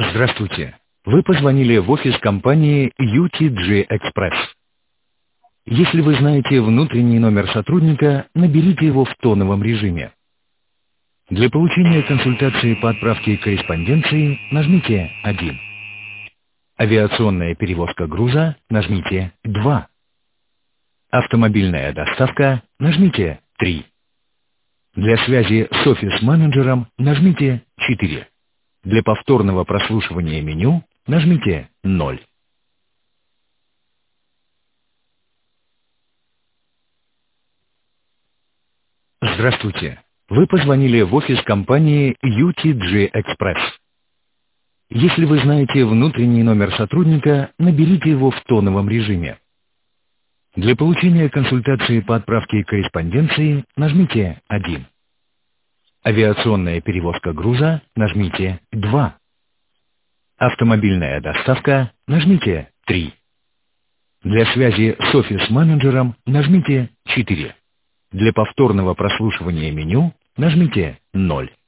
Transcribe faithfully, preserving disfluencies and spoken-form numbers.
Здравствуйте. Вы позвонили в офис компании ю ти джи Express. Если вы знаете внутренний номер сотрудника, наберите его в тоновом режиме. Для получения консультации по отправке корреспонденции нажмите один. Авиационная перевозка груза нажмите два. Автомобильная доставка нажмите три. Для связи с офис-менеджером нажмите четыре. Для повторного прослушивания меню нажмите ноль. Здравствуйте. Вы позвонили в офис компании ю ти джи Express. Если вы знаете внутренний номер сотрудника, наберите его в тоновом режиме. Для получения консультации по отправке корреспонденции нажмите один. Авиационная перевозка груза нажмите два. Автомобильная доставка нажмите три. Для связи с офис-менеджером нажмите четыре. Для повторного прослушивания меню нажмите ноль.